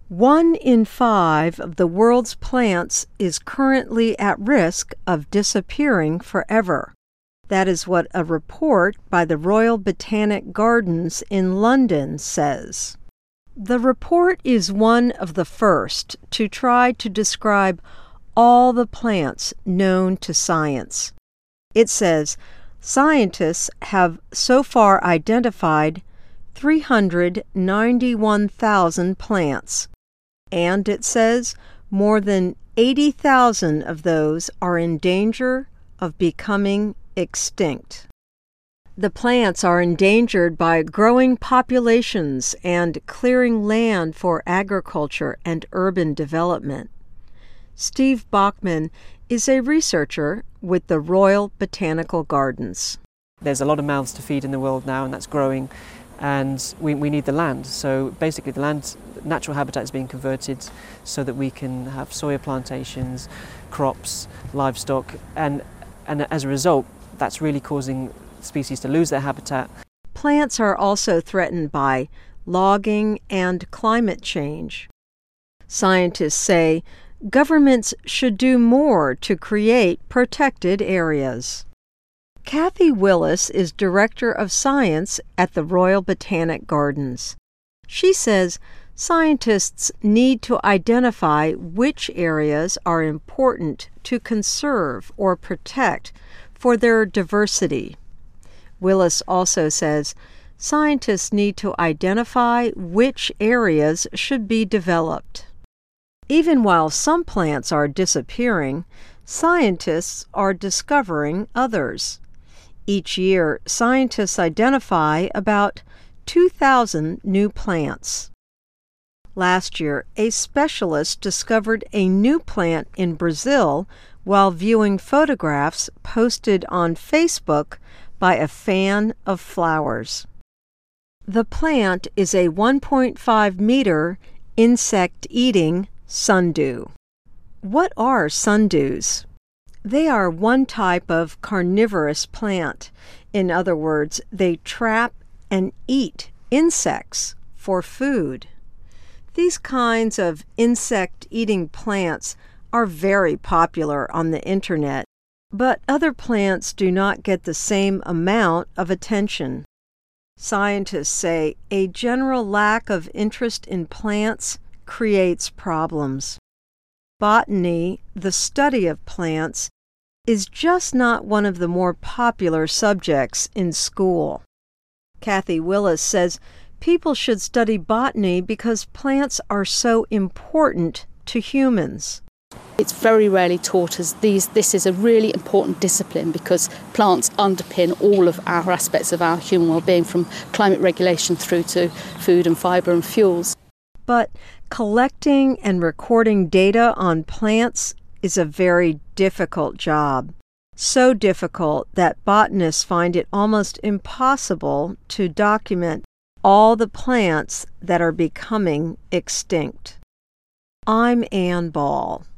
1 in 5 of the world's plants is currently at risk of disappearing forever. That is what a report by the Royal Botanic Gardens in London says. The report is one of the first to try to describe all the plants known to science. It says scientists have so far identified 391,000 plants, and it says more than 80,000 of those are in danger of becoming extinct. The plants are endangered by growing populations and clearing land for agriculture and urban development. Steve Bachman is a researcher with the Royal Botanical Gardens. There's a lot of mouths to feed in the world now, and that's growing, and we need the land. So basically the land, natural habitat is being converted so that we can have soya plantations, crops, livestock, and as a result, that's really causing species to lose their habitat. Plants are also threatened by logging and climate change. Scientists say governments should do more to create protected areas. Kathy Willis is Director of Science at the Royal Botanic Gardens. She says scientists need to identify which areas are important to conserve or protect for their diversity. Willis also says scientists need to identify which areas should be developed. Even while some plants are disappearing, scientists are discovering others. Each year, scientists identify about 2,000 new plants. Last year, a specialist discovered a new plant in Brazil while viewing photographs posted on Facebook by a fan of flowers. The plant is a 1.5-meter insect-eating sundew. What are sundews? They are one type of carnivorous plant. In other words, they trap and eat insects for food. These kinds of insect-eating plants are very popular on the internet, but other plants do not get the same amount of attention. Scientists say a general lack of interest in plants creates problems. Botany, the study of plants, is just not one of the more popular subjects in school. Kathy Willis says people should study botany because plants are so important to humans. It's very rarely taught as this is a really important discipline because plants underpin all of our aspects of our human well-being, from climate regulation through to food and fibre and fuels. But collecting and recording data on plants is a very difficult job. So difficult that botanists find it almost impossible to document all the plants that are becoming extinct. I'm Ann Ball.